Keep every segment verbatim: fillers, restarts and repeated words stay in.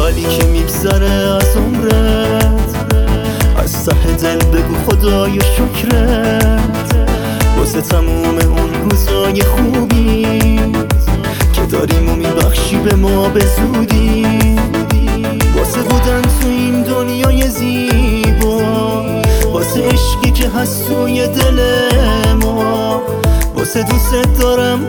سالی که میگذره از عمرت، از ته دل بگو خدای شکرت واسه تموم اون روزای خوبی که داریم و میبخشی به ما به زودی، واسه بودن تو این دنیای زیبا، واسه عشقی که هست توی دل ما، واسه دوست دارم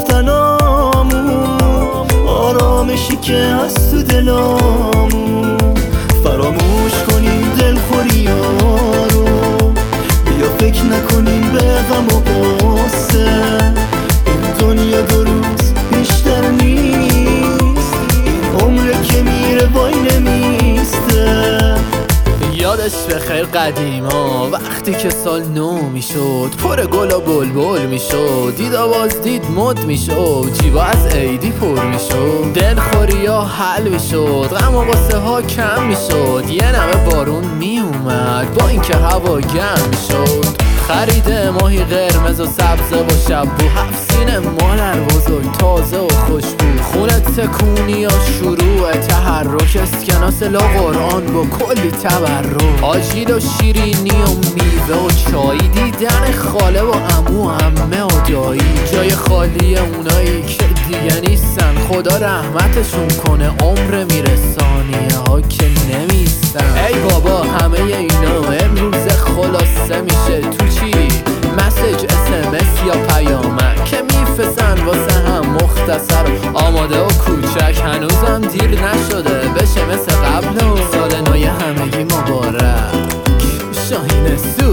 گفتنامون، آرامشی که هست تو دلامون، فراموش کنیم دلخوری ها رو، بیا فکر نکنیم به غم و غصه، این دنیا دو روز بیشتر نیست، این عمره که میره وای نمیسته. یادش بخیر قدیما وقتی که سال نو میشد، پر گل و بلبل میشد، دید آواز دید مد میشد، جیبا از عیدی پر میشد، دلخوری ها حل میشد، غم و غصه ها کم میشد، یه نمه بارون میومد با اینکه هوا گرم میشد، خرید ماهی قرمز و سبز و شب و هفت سینه مادر بزرگ تازه و خوشبو، خونه تکونی یا شروع تحرک، اسکناس لا قرآن با کلی تبرک، آجیل و شیرینی و میوه و چای، دیدن خاله و عمو و عمه و دایی، جای خالی اونایی که دیگه نیستن، خدا رحمتشون کنه، عمر میره ثانیه ها که نمیستن. ای بابا همه اینا امروز خلاصه میشه تو چی؟ مسیج اسمس یا پیامک که میفسن واسه هم مختصر آماده و کوچک، هنوزم دیر نشده بشه مثل قبل و سال نوی همگی مبارک شاهین سو.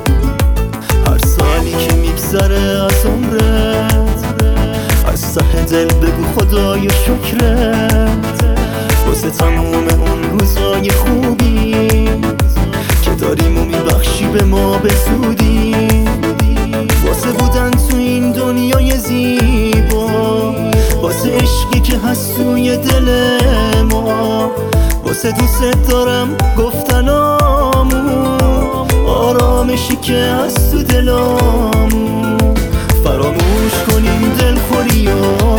هر سالی که میگذره از عمرت، از ته دل بگو خدای شکرت واسه تموم اون روزای خوبی که داریم و میبخشی به ما به زودی، واسه بودن تو این دنیای زیبا، واسه عشقی که هست توی دل ما، واسه دوست دارم گفتنامون، آرامشی که هست تو دلامون، فراموش کنیم دلخوری ها